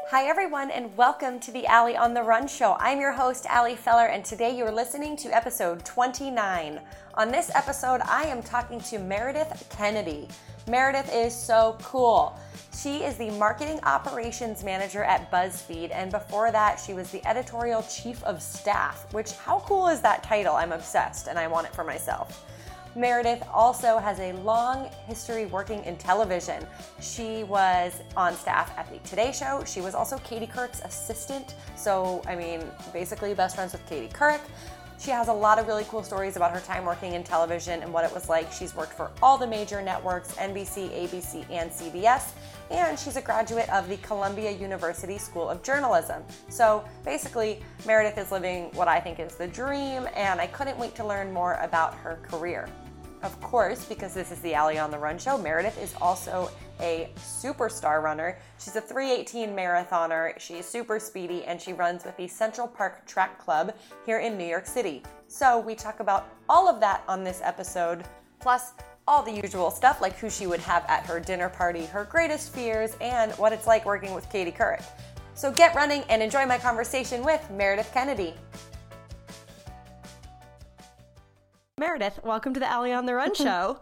Hi, everyone, and welcome to the Allie on the Run show. I'm your host, Allie Feller, and today you're listening to episode 29. On this episode, I am talking to Meredith Kennedy. Meredith is so cool. She is the marketing operations manager at BuzzFeed, and before that, she was the editorial chief of staff, which, how cool is that title? I'm obsessed, and I want it for myself. Meredith also has a long history working in television. She was on staff at the Today Show. She was also Katie Couric's assistant. So, basically best friends with Katie Couric. She has a lot of really cool stories about her time working in television and what it was like. She's worked for all the major networks, NBC, ABC, and CBS. And she's a graduate of the Columbia University School of Journalism. So basically, Meredith is living what I think is the dream, and I couldn't wait to learn more about her career. Of course, because this is the Allie on the Run show, Meredith is also a superstar runner. She's a 3:18 marathoner, she's super speedy, and she runs with the Central Park Track Club here in New York City. So we talk about all of that on this episode, plus all the usual stuff like who she would have at her dinner party, her greatest fears, and what it's like working with Katie Couric. So get running and enjoy my conversation with Meredith Kennedy. Meredith, welcome to the Allie on the Run show.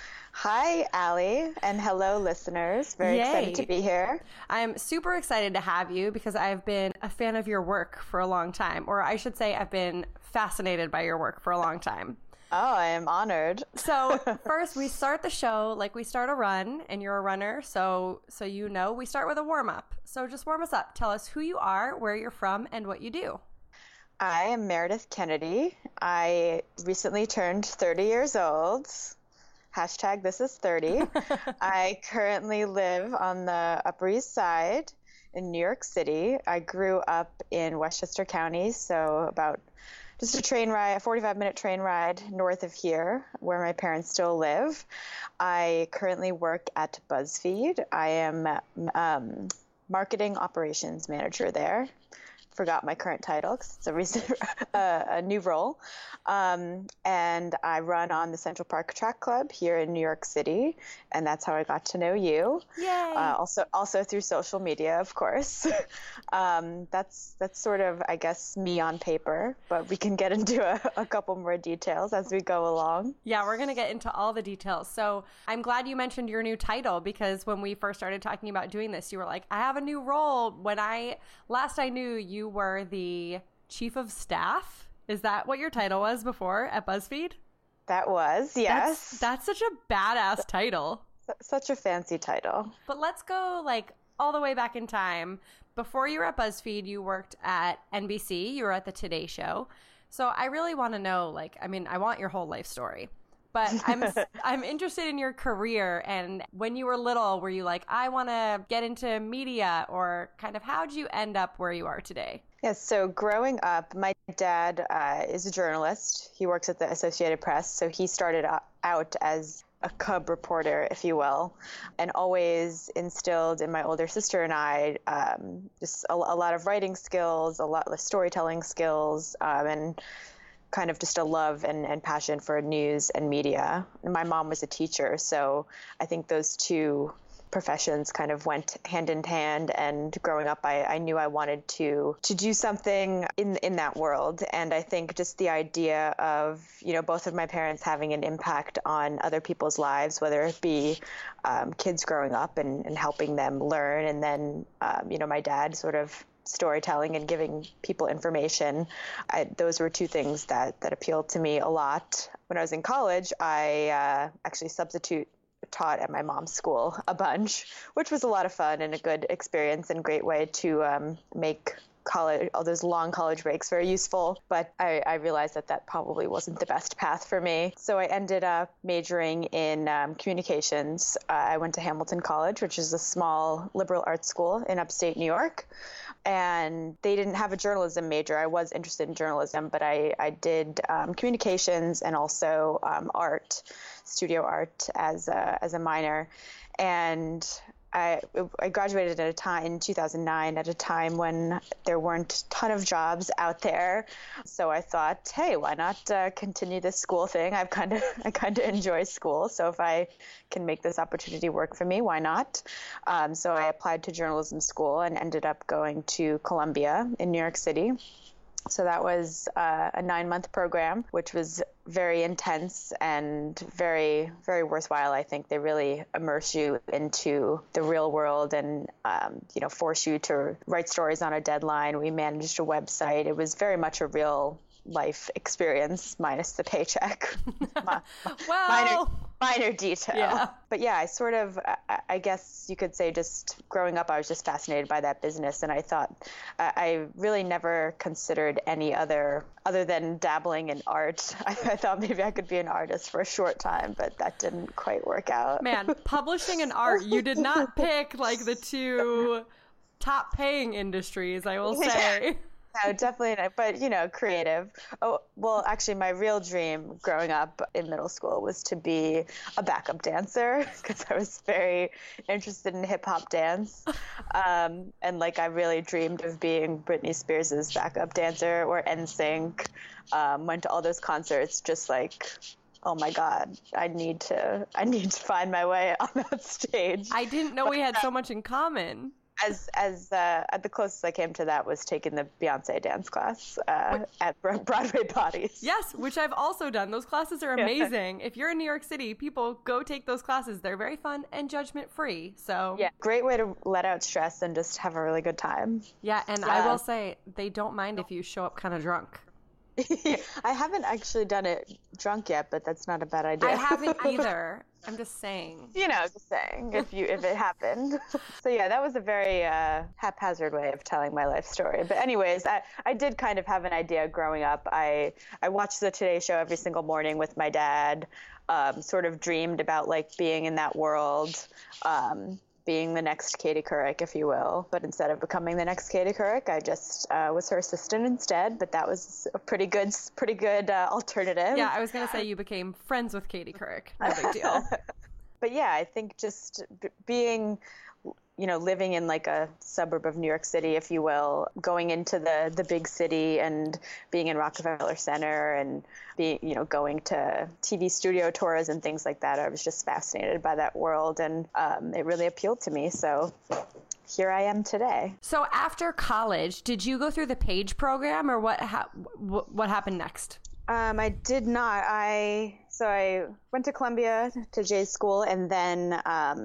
Hi, Allie, and hello, listeners. Very excited to be here. I'm super excited to have you because I've been a fan of your work for a long time, or I should say I've been fascinated by your work for a long time. Oh, I am honored. So first, we start the show like we start a run, and you're a runner, so you know we start with a warm-up. So just warm us up. Tell us who you are, where you're from, and what you do. I am Meredith Kennedy. I recently turned 30 years old. Hashtag this is 30. I currently live on the Upper East Side in New York City. I grew up in Westchester County, so about just a 45-minute train ride north of here, where my parents still live. I currently work at BuzzFeed. I am marketing operations manager there. Forgot my current title because it's a new role. And I run on the Central Park Track Club here in New York City, and that's how I got to know you. Yay! Also through social media, of course. That's sort of, I guess, me on paper, but we can get into a couple more details as we go along. Yeah, we're going to get into all the details. So I'm glad you mentioned your new title because when we first started talking about doing this, you were like, I have a new role. When last I knew, you were the chief of staff. Is that what your title was before at BuzzFeed? That was, yes. That's such a badass title. Such a fancy title. But let's go all the way back in time. Before you were at BuzzFeed, you worked at NBC. You were at the Today Show. So I really want to know, I want your whole life story. But I'm interested in your career, and when you were little, were you like, I want to get into media, or kind of how'd you end up where you are today? Yes, so growing up, my dad is a journalist. He works at the Associated Press, so he started out as a cub reporter, if you will, and always instilled in my older sister and I just a lot of writing skills, a lot of storytelling skills, and kind of just a love and passion for news and media. And my mom was a teacher, so I think those two professions kind of went hand in hand. And growing up, I knew I wanted to do something in that world. And I think just the idea of, both of my parents having an impact on other people's lives, whether it be kids growing up and helping them learn, and then, my dad sort of storytelling and giving people information. Those were two things that appealed to me a lot. When I was in college, I actually substitute taught at my mom's school a bunch, which was a lot of fun and a good experience and great way to make college, all those long college breaks, very useful. But I realized that probably wasn't the best path for me. So I ended up majoring in communications. I went to Hamilton College, which is a small liberal arts school in upstate New York. And they didn't have a journalism major. I was interested in journalism, but I did communications and also studio art as a minor. And I graduated at a time in 2009 at a time when there weren't a ton of jobs out there. So I thought, hey, why not continue this school thing? I kind of enjoy school. So if I can make this opportunity work for me, why not? So I applied to journalism school and ended up going to Columbia in New York City. So that was a 9-month program, which was very intense and very, very worthwhile. I think they really immerse you into the real world and, force you to write stories on a deadline. We managed a website. It was very much a real life experience minus the paycheck. Minor detail. Yeah. But yeah, I guess you could say just growing up, I was just fascinated by that business. And I thought I really never considered any other than dabbling in art. I thought maybe I could be an artist for a short time, but that didn't quite work out. Man, publishing and art, you did not pick like the two top paying industries, I will say. No, definitely not. But, creative. Oh, well, actually, my real dream growing up in middle school was to be a backup dancer because I was very interested in hip hop dance. And I really dreamed of being Britney Spears' backup dancer or NSYNC. Went to all those concerts just like, oh my God, I need to find my way on that stage. I didn't know we had so much in common. As the closest I came to that was taking the Beyonce dance class at Broadway Bodies. Yes, which I've also done. Those classes are amazing. If you're in New York City, people go take those classes. They're very fun and judgment-free. So yeah, great way to let out stress and just have a really good time. Yeah, and I will say they don't mind if you show up kind of drunk. I haven't actually done it drunk yet, but that's not a bad idea. I haven't either. I'm just saying. Just saying if it happened. So yeah, that was a very haphazard way of telling my life story. But anyways, I did kind of have an idea growing up. I watched the Today Show every single morning with my dad. Sort of dreamed about being in that world. Being the next Katie Couric, if you will. But instead of becoming the next Katie Couric, I just was her assistant instead. But that was a pretty good alternative. Yeah, I was going to say you became friends with Katie Couric. No big deal. But yeah, I think just being, living in a suburb of New York City, if you will, going into the big city and being in Rockefeller Center and going to TV studio tours and things like that. I was just fascinated by that world and it really appealed to me. So here I am today. So after college, did you go through the Page program or what happened next? I did not. I went to Columbia to Jay's school and then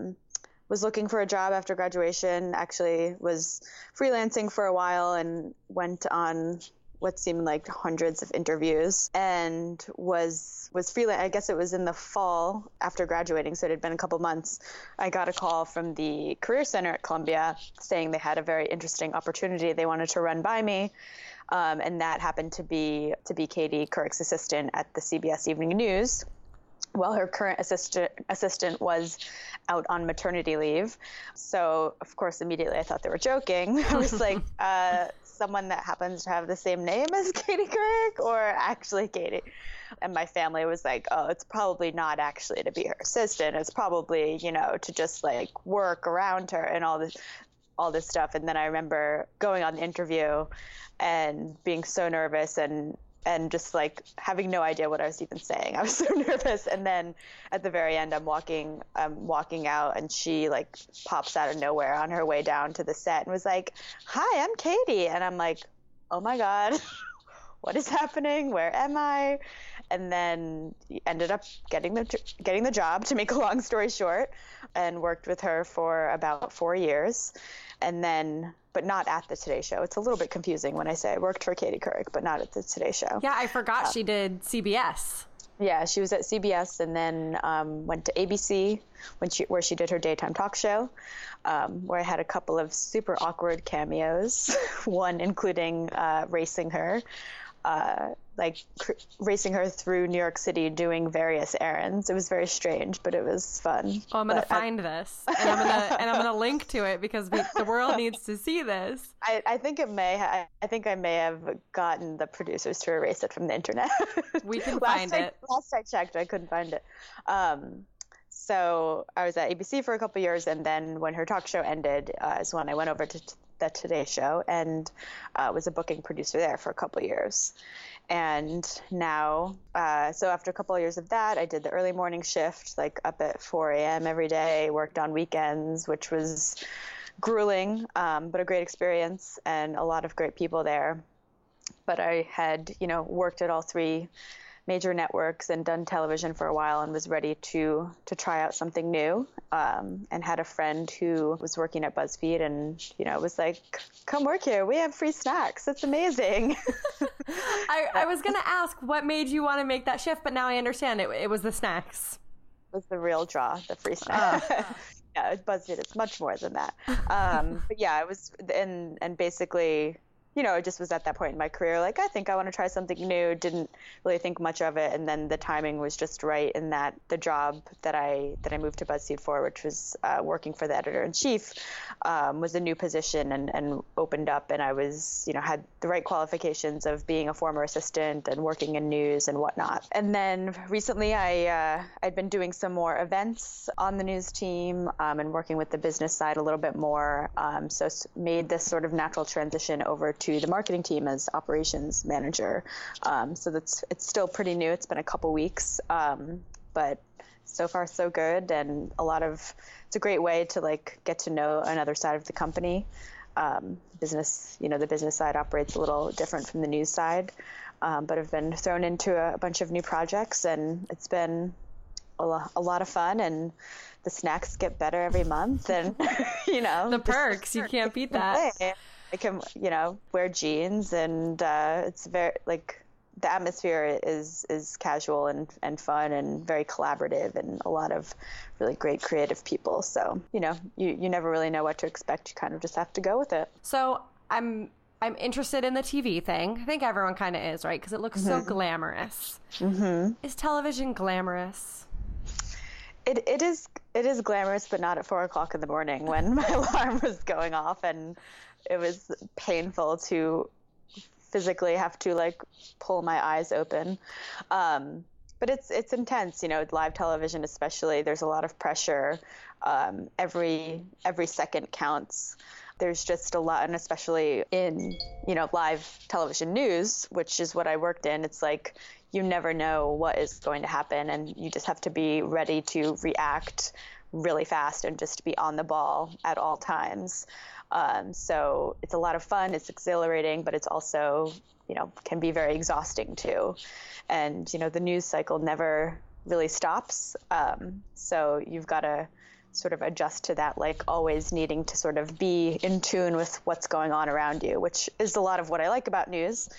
was looking for a job after graduation, actually was freelancing for a while and went on what seemed like hundreds of interviews and was freelance. I guess it was in the fall after graduating, so it had been a couple months. I got a call from the Career Center at Columbia saying they had a very interesting opportunity they wanted to run by me. And that happened to be Katie Couric's assistant at the CBS Evening News. Well, her current assistant was out on maternity leave. So, of course, immediately I thought they were joking. I was like, someone that happens to have the same name as Katie Couric or actually Katie? And my family was like, oh, it's probably not actually to be her assistant. It's probably, to just work around her and all this stuff. And then I remember going on the interview and being so nervous and just having no idea what I was even saying. I was so nervous. And then at the very end, I'm walking out and she pops out of nowhere on her way down to the set and was like, hi, I'm Katie. And I'm like, oh my God, what is happening? Where am I? And then ended up getting the job, to make a long story short, and worked with her for about 4 years. And then, but not at the Today Show. It's a little bit confusing when I say I worked for Katie Couric, but not at the Today Show. Yeah, I forgot she did CBS. Yeah, she was at CBS and then went to ABC where she did her daytime talk show, where I had a couple of super awkward cameos, one including racing her. Racing her through New York City doing various errands. It was very strange, but it was fun. Oh, I'm gonna find this, and I'm gonna link to it because the world needs to see this. I think I may have gotten the producers to erase it from the internet. We can find it. Last I checked, I couldn't find it. So I was at ABC for a couple years, and then when her talk show ended is when I went over to the Today Show and was a booking producer there for a couple years. And now, so after a couple of years of that, I did the early morning shift, like up at 4 a.m. every day, worked on weekends, which was grueling, but a great experience and a lot of great people there. But I had, worked at all three major networks and done television for a while and was ready to try out something new, and had a friend who was working at BuzzFeed and, was like, come work here. We have free snacks. It's amazing. I was going to ask what made you want to make that shift, but now I understand it was the snacks. It was the real draw, the free snacks. Yeah, BuzzFeed is much more than that. But yeah, it was, and basically, it just was at that point in my career, like, I think I want to try something new. Didn't really think much of it. And then the timing was just right in that the job that I moved to BuzzFeed for, which was working for the editor-in-chief, was a new position and opened up. And I was, had the right qualifications of being a former assistant and working in news and whatnot. And then recently I'd been doing some more events on the news team, and working with the business side a little bit more. So made this sort of natural transition over to the marketing team as operations manager. So it's still pretty new. It's been a couple weeks, but so far so good. And it's a great way to like get to know another side of the company. Business, the business side operates a little different from the news side, but I've been thrown into a bunch of new projects, and it's been a lot of fun, and the snacks get better every month, and the perks, you can't beat that. I can, wear jeans, and it's very, like, the atmosphere is casual and fun and very collaborative, and a lot of really great creative people. So, you never really know what to expect. You kind of just have to go with it. So I'm interested in the TV thing. I think everyone kind of is, right? Because it looks so glamorous. Mm-hmm. Is television glamorous? It is glamorous, but not at 4 o'clock in the morning when my alarm was going off, and it was painful to physically have to like pull my eyes open. But it's intense, live television especially. There's a lot of pressure. Every second counts. There's just a lot, and especially in, live television news, which is what I worked in. It's like you never know what is going to happen, and you just have to be ready to react really fast and just be on the ball at all times. So it's a lot of fun. It's exhilarating, but it's also, can be very exhausting too. And, the news cycle never really stops. So you've got to sort of adjust to that, like always needing to sort of be in tune with what's going on around you, which is a lot of what I like about news.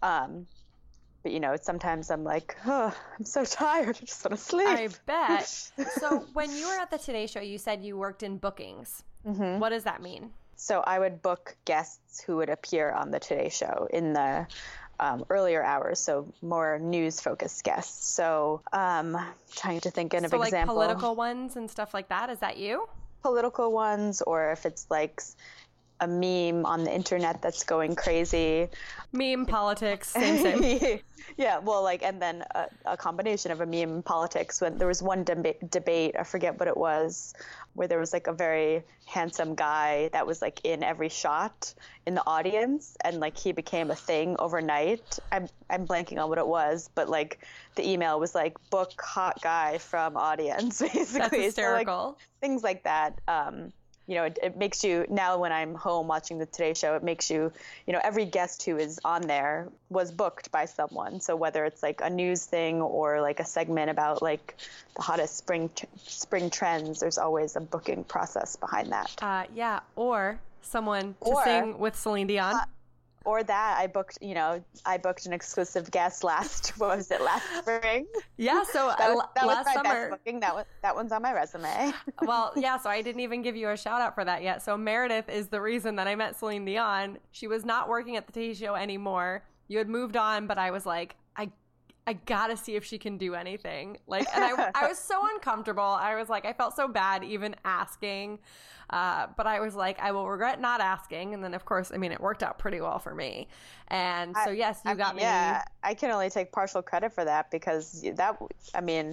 But, sometimes I'm like, oh, I'm so tired. I just want to sleep. I bet. So when you were at the Today Show, you said you worked in bookings. Mm-hmm. What does that mean? So I would book guests who would appear on the Today Show in the earlier hours, so more news-focused guests. So trying to think of an example. So like political ones and stuff like that, is that you? Political ones, or if it's like a meme on the internet that's going crazy. Meme, politics, same. Yeah, well, and then a combination of a meme and politics. When there was one debate, I forget what it was, where there was like a very handsome guy that was like in every shot in the audience, and like he became a thing overnight. I'm blanking on what it was, but like the email was like, book hot guy from audience, basically. That's hysterical. So, like, things like that. It makes you, now when I'm home watching the Today Show, it makes you, every guest who is on there was booked by someone. So whether it's like a news thing or like a segment about like the hottest spring trends, there's always a booking process behind that. Yeah. Or someone to sing with Celine Dion. Or that I booked an exclusive guest last spring? Yeah, so that last was my summer. Best booking. That one's on my resume. Well, yeah, so I didn't even give you a shout out for that yet. So Meredith is the reason that I met Celine Dion. She was not working at the Today Show anymore. You had moved on, but I was like, I gotta see if she can do anything. Like, and I was so uncomfortable. I was like, I felt so bad even asking. But I was like, I will regret not asking. And then, of course, it worked out pretty well for me. And so, yes, you got me. Yeah, I can only take partial credit for that because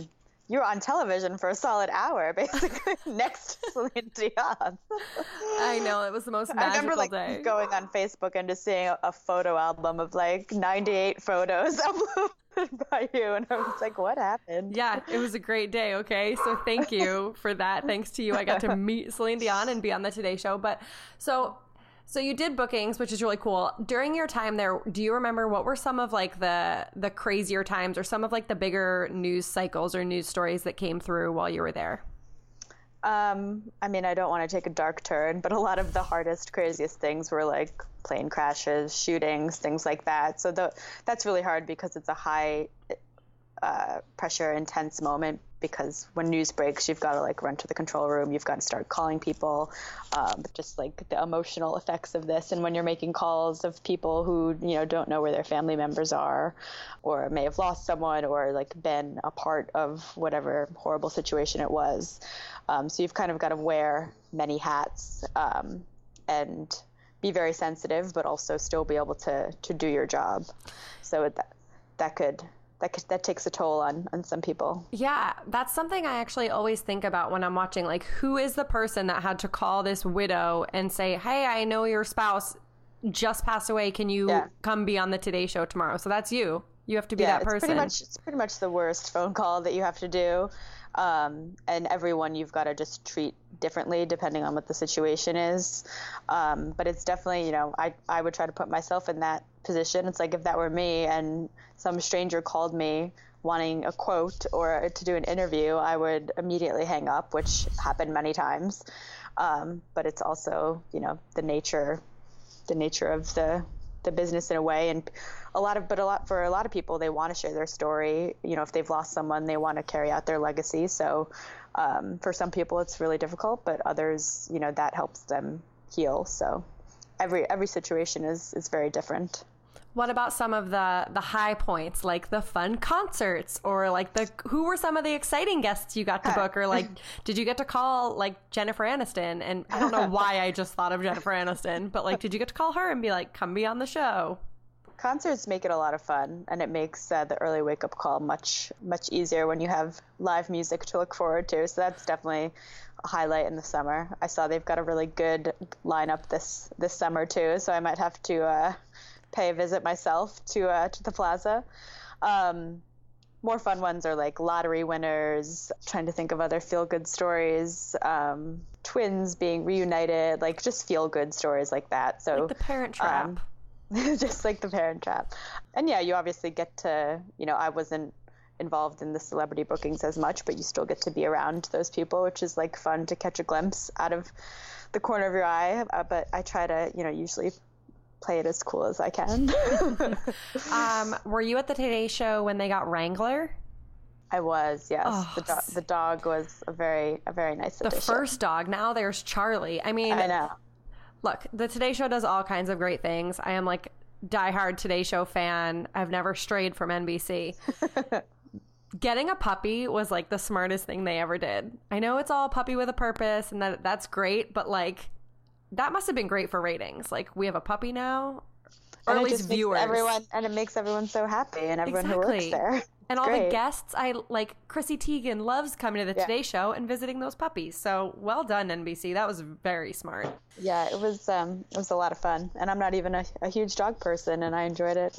you were on television for a solid hour, basically, next to Celine Dion. I know, it was the most magical day. Going on Facebook and just seeing a photo album of like 98 photos uploaded by you, and I was like, what happened? Yeah, it was a great day, okay? So thank you for that. Thanks to you, I got to meet Celine Dion and be on the Today Show. But so you did bookings, which is really cool. During your time there, do you remember what were some of like the crazier times or some of like the bigger news cycles or news stories that came through while you were there? I mean, I don't want to take a dark turn, but a lot of the hardest, craziest things were like plane crashes, shootings, things like that. So that's really hard because it's a high pressure, intense moment, because when news breaks, you've got to like run to the control room. You've got to start calling people, just like the emotional effects of this. And when you're making calls of people who, don't know where their family members are, or may have lost someone, or like been a part of whatever horrible situation it was. So you've kind of got to wear many hats, and be very sensitive, but also still be able to do your job. So that takes a toll on some people. Yeah, that's something I actually always think about when I'm watching, like, who is the person that had to call this widow and say, hey, I know your spouse just passed away. Can you come be on the Today Show tomorrow? So that's you. You have to be that person. It's pretty much the worst phone call that you have to do. And everyone you've got to just treat differently depending on what the situation is. But it's definitely, I would try to put myself in that position. It's like if that were me and some stranger called me wanting a quote or to do an interview, I would immediately hang up, which happened many times. But it's also, the nature of the business in a way. And for a lot of people, they want to share their story. If they've lost someone, they want to carry out their legacy. So for some people it's really difficult, but others, that helps them heal. So every situation is very different. What about some of the high points, like the fun concerts, or like who were some of the exciting guests you got to book, or like did you get to call like Jennifer Aniston? And I don't know why I just thought of Jennifer Aniston, but like, did you get to call her and be like, come be on the show? Concerts make it a lot of fun, and it makes the early wake-up call much easier when you have live music to look forward to. So that's definitely a highlight in the summer. I saw they've got a really good lineup this summer too, so I might have to pay a visit myself to the plaza. More fun ones are like lottery winners, trying to think of other feel-good stories, twins being reunited, like just feel-good stories like that. So like the Parent Trap. Just like the Parent Trap. And yeah, you obviously get to, I wasn't involved in the celebrity bookings as much, but you still get to be around those people, which is like fun to catch a glimpse out of the corner of your eye. But I try to, usually play it as cool as I can. Were you at the Today Show when they got Wrangler? I was, yes. Oh, the dog was a very nice addition. The first dog. Now there's Charlie. I mean, I know. Look, the Today Show does all kinds of great things. I am like diehard Today Show fan. I've never strayed from NBC. Getting a puppy was like the smartest thing they ever did. I know it's all puppy with a purpose and that's great, but like that must have been great for ratings. Like, we have a puppy now, or at least viewers. And it makes everyone so happy, and everyone who works there. And all the guests, Chrissy Teigen loves coming to the Today Show and visiting those puppies. So well done, NBC. That was very smart. Yeah, it was a lot of fun. And I'm not even a huge dog person, and I enjoyed it.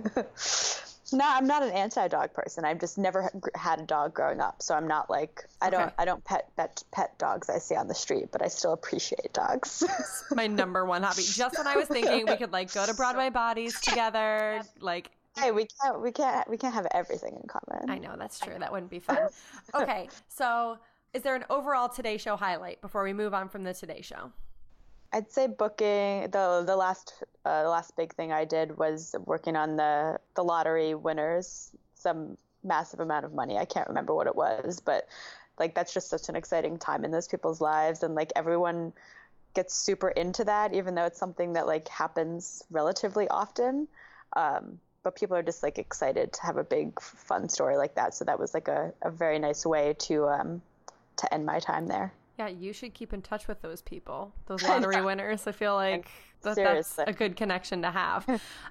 No, I'm not an anti-dog person. I've just never had a dog growing up, so I'm not like I don't pet dogs I see on the street, but I still appreciate dogs. It's my number one hobby. Just when I was thinking we could like go to Broadway Bodies together, like. Hey, we can't have everything in common. I know, that's true. That wouldn't be fun. Okay, so is there an overall Today Show highlight before we move on from the Today Show? I'd say booking the last big thing I did was working on the lottery winners, some massive amount of money. I can't remember what it was, but like that's just such an exciting time in those people's lives, and like everyone gets super into that, even though it's something that like happens relatively often. But people are just like excited to have a big fun story like that. So that was like a very nice way to end my time there. Yeah, you should keep in touch with those people, those lottery winners. I feel like that's a good connection to have.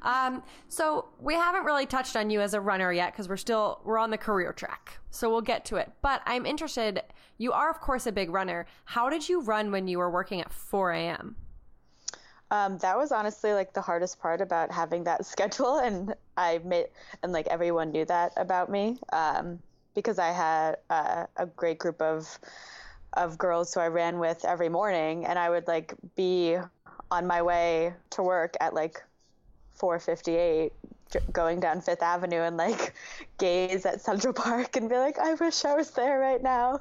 So we haven't really touched on you as a runner yet because we're on the career track. So we'll get to it. But I'm interested, you are, of course, a big runner. How did you run when you were working at 4 a.m.? That was honestly like the hardest part about having that schedule. And like everyone knew that about me because I had a great group of girls who I ran with every morning, and I would like be on my way to work at like 4:58 going down Fifth Avenue and like gaze at Central Park and be like, I wish I was there right now,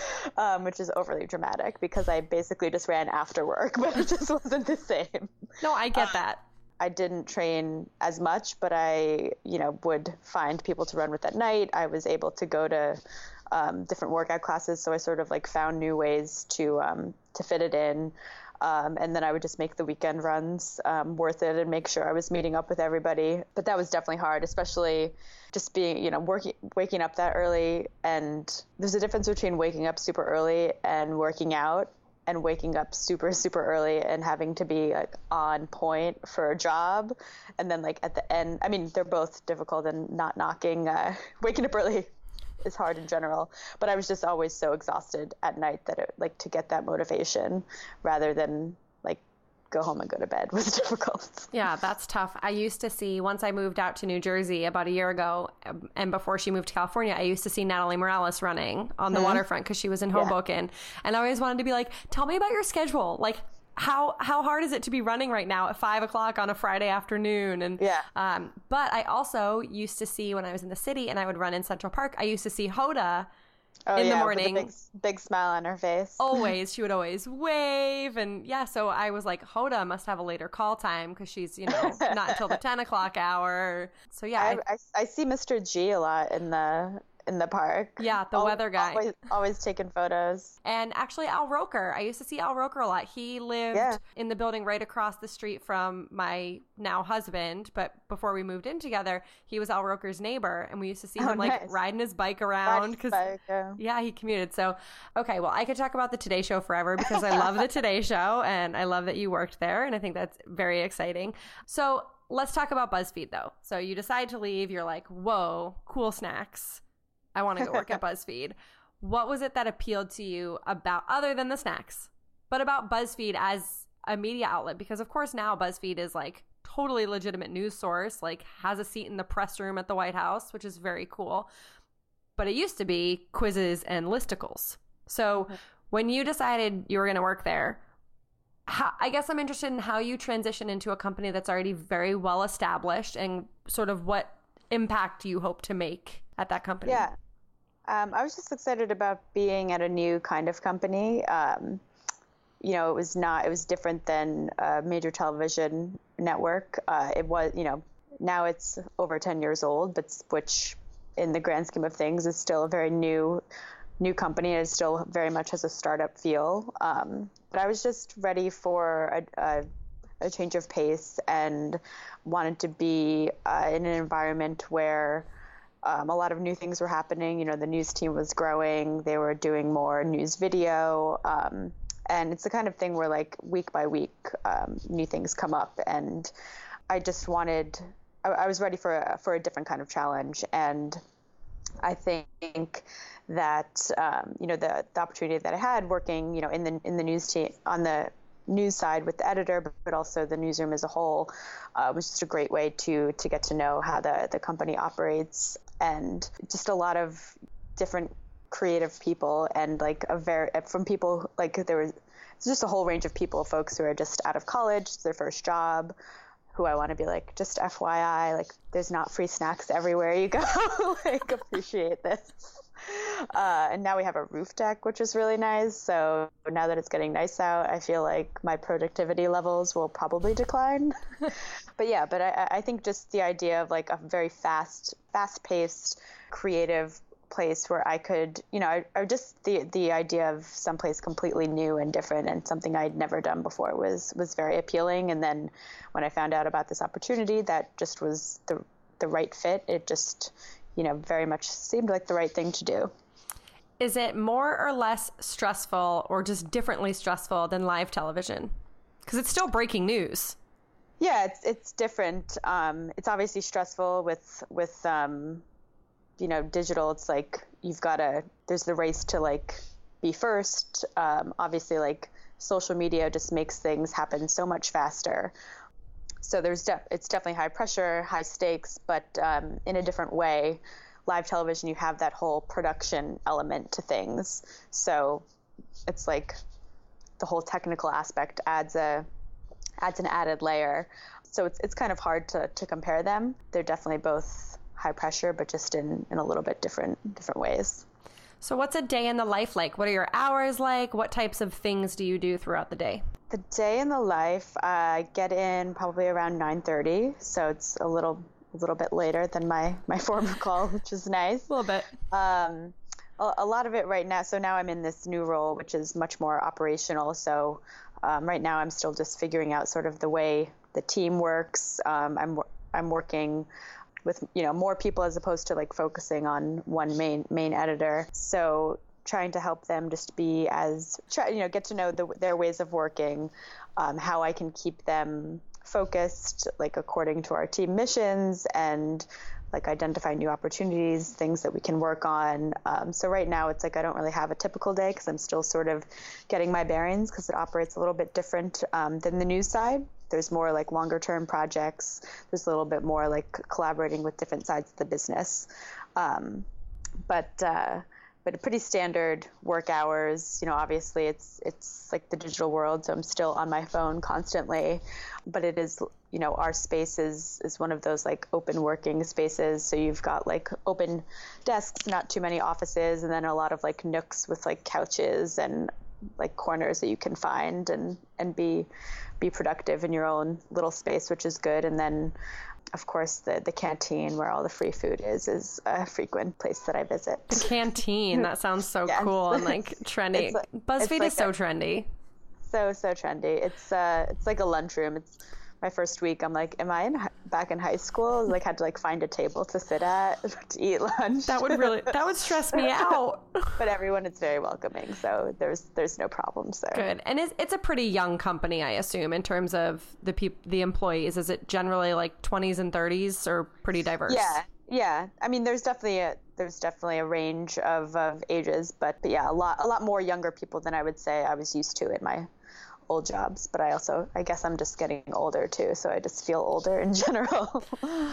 which is overly dramatic because I basically just ran after work, but it just wasn't the same. No, I get that. I didn't train as much, but I, would find people to run with at night. I was able to go to different workout classes, so I sort of like found new ways to fit it in, and then I would just make the weekend runs worth it and make sure I was meeting up with everybody. But that was definitely hard, especially just being waking up that early. And there's a difference between waking up super early and working out, and waking up super, super early and having to be like on point for a job. And then like at the end, I mean, they're both difficult and not knocking waking up early is hard in general, but I was just always so exhausted at night that to get that motivation rather than like go home and go to bed was difficult. Yeah, that's tough. I used to see, once I moved out to New Jersey about a year ago, and before she moved to California, I used to see Natalie Morales running on the waterfront because she was in Hoboken. And I always wanted to be like, tell me about your schedule. Like, how hard is it to be running right now at 5 o'clock on a Friday afternoon? And but I also used to see, when I was in the city and I would run in Central Park, I used to see Hoda in the morning with a big smile on her face. Always, she would always wave, and so I was like, Hoda must have a later call time because she's not until the 10 o'clock hour. So I see Mr. G a lot in the park. Yeah, the weather guy. Always taking photos. And actually Al Roker. I used to see Al Roker a lot. He lived in the building right across the street from my now husband, but before we moved in together, he was Al Roker's neighbor, and we used to see him riding his bike around because he commuted. So, okay, well, I could talk about the Today Show forever because I love the Today Show and I love that you worked there, and I think that's very exciting. So, let's talk about BuzzFeed though. So, you decide to leave, you're like, whoa, cool snacks. I want to go work at BuzzFeed. What was it that appealed to you about, other than the snacks, but about BuzzFeed as a media outlet? Because of course now BuzzFeed is like totally legitimate news source, like has a seat in the press room at the White House, which is very cool. But it used to be quizzes and listicles. So when you decided you were going to work there, I guess I'm interested in how you transition into a company that's already very well established and sort of what impact you hope to make at that company. Yeah. I was just excited about being at a new kind of company. It was different than a major television network. It was, now it's over 10 years old, but which in the grand scheme of things is still a very new company. It still very much has a startup feel. But I was just ready for a change of pace and wanted to be in an environment where a lot of new things were happening. The news team was growing. They were doing more news video. And it's the kind of thing where like week by week, new things come up. And I just I was ready for a different kind of challenge. And I think that, the opportunity that I had working, in the news team, on the news side with the editor, but also the newsroom as a whole, was just a great way to get to know how the company operates, and just a lot of different creative people, and like from people like there was just a whole range of people, folks who are just out of college, it's their first job, who I want to be like, just FYI, like there's not free snacks everywhere you go. Like, appreciate this. And now we have a roof deck, which is really nice. So now that it's getting nice out, I feel like my productivity levels will probably decline. But I think just the idea of like a very fast-paced, creative place where I could, I just the idea of someplace completely new and different and something I'd never done before was very appealing. And then when I found out about this opportunity, that just was the right fit. It just, very much seemed like the right thing to do. Is it more or less stressful or just differently stressful than live television? Because it's still breaking news. Yeah, it's different. It's obviously stressful with digital. It's like there's the race to like be first. Obviously, like social media just makes things happen so much faster. So it's definitely high pressure, high stakes, but in a different way. Live television, you have that whole production element to things. So it's like the whole technical aspect adds an added layer. So it's kind of hard to compare them. They're definitely both high pressure, but just in a little bit different ways. So what's a day in the life like? What are your hours like? What types of things do you do throughout the day? The day in the life, I get in probably around 9:30. So it's a little bit later than my former call, which is nice. A little bit. A lot of it right now. So now I'm in this new role, which is much more operational. So right now I'm still just figuring out sort of the way the team works. I'm working with more people as opposed to like focusing on one main editor. So trying to help them just be get to know their ways of working, how I can keep them focused, like according to our team missions, and like identify new opportunities, things that we can work on. So right now it's like I don't really have a typical day because I'm still sort of getting my bearings because it operates a little bit different than the news side. There's more like longer term projects. There's a little bit more like collaborating with different sides of the business. But pretty standard work hours. Obviously it's like the digital world, so I'm still on my phone constantly. But it is, our space is one of those like open working spaces. So you've got like open desks, not too many offices, and then a lot of like nooks with like couches and like corners that you can find and be productive in your own little space, which is good. And then of course, the canteen where all the free food is a frequent place that I visit. The canteen, that sounds so cool and like trendy. BuzzFeed is so trendy. So trendy. It's like a lunchroom. It's my first week. I'm like, am I back in high school? Like had to like find a table to sit at to eat lunch. That would stress me out. But everyone is very welcoming, so there's no problems there. Good. And it's a pretty young company, I assume, in terms of the employees. Is it generally like 20s and 30s or pretty diverse? Yeah. I mean, there's definitely a range of ages, but yeah, a lot more younger people than I would say I was used to in my old jobs. But I guess I'm just getting older too, so I just feel older in general.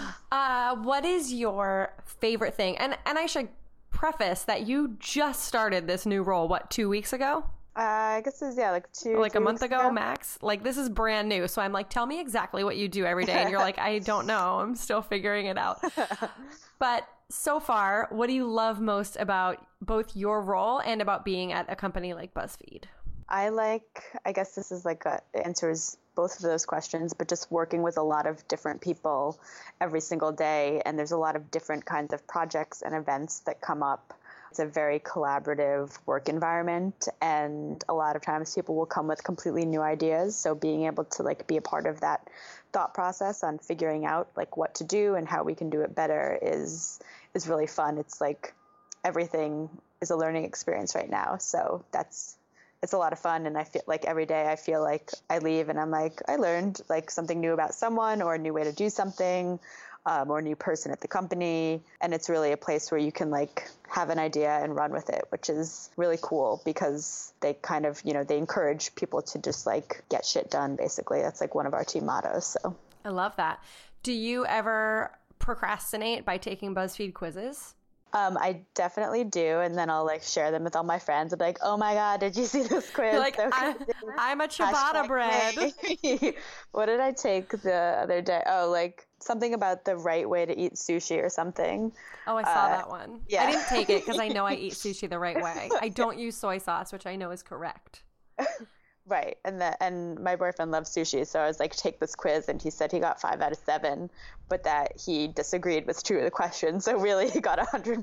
What is your favorite thing? And I should preface that you just started this new role, 2 weeks ago? I guess it's like a month ago max. Like this is brand new, so I'm like, tell me exactly what you do every day, and you're like, I don't know, I'm still figuring it out. But so far, what do you love most about both your role and about being at a company like BuzzFeed? I guess this is answers both of those questions, but just working with a lot of different people every single day. And there's a lot of different kinds of projects and events that come up. It's a very collaborative work environment. And a lot of times people will come with completely new ideas. So being able to be a part of that thought process on figuring out what to do and how we can do it better is really fun. It's like everything is a learning experience right now. So it's a lot of fun, and I feel like every day I feel like I leave and I'm like, I learned something new about someone or a new way to do something, or a new person at the company. And it's really a place where you can have an idea and run with it, which is really cool because they kind of, they encourage people to just get shit done, basically. That's one of our team mottos. So I love that. Do you ever procrastinate by taking BuzzFeed quizzes? I definitely do, and then I'll share them with all my friends. I'll be like, "Oh my god, did you see this quiz?" You're like, I'm a ciabatta bread. What did I take the other day? Oh, something about the right way to eat sushi or something. Oh, I saw that one. Yeah. I didn't take it because I know I eat sushi the right way. I don't use soy sauce, which I know is correct. Right. And my boyfriend loves sushi. So I was like, take this quiz. And he said he got 5 out of 7, but that he disagreed with 2 of the questions. So really he got 100%.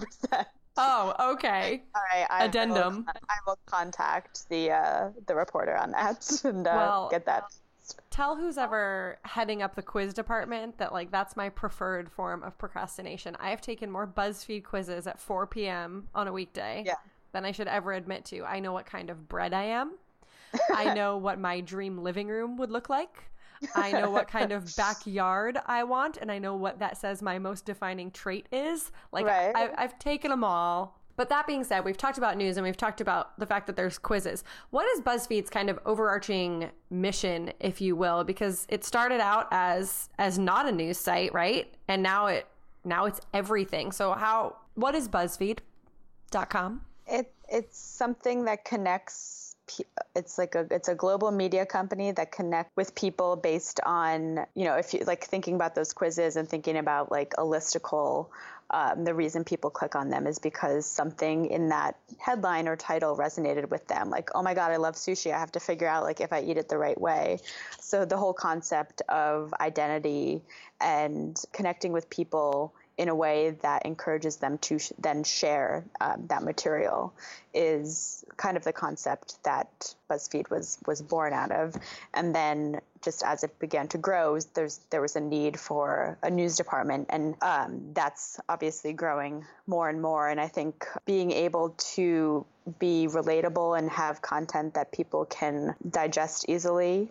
Oh, okay. All right. Addendum. I will contact the reporter on that and get that. Tell who's ever heading up the quiz department that that's my preferred form of procrastination. I have taken more BuzzFeed quizzes at 4 p.m. on a weekday than I should ever admit to. I know what kind of bread I am. I know what my dream living room would look like. I know what kind of backyard I want, and I know what that says my most defining trait is. Like, Right. I've taken them all. But that being said, we've talked about news and we've talked about the fact that there's quizzes. What is BuzzFeed's kind of overarching mission, if you will? Because it started out as not a news site, right? And now it's everything. So what is BuzzFeed.com? It's something that connects. It's a global media company that connects with people based on, if you like thinking about those quizzes and thinking about like a listicle. The reason people click on them is because something in that headline or title resonated with them. Like, oh my God, I love sushi. I have to figure out like if I eat it the right way. So the whole concept of identity and connecting with people in a way that encourages them to then share that material is kind of the concept that BuzzFeed was born out of. And then just as it began to grow, there was a need for a news department, and that's obviously growing more and more. And I think being able to be relatable and have content that people can digest easily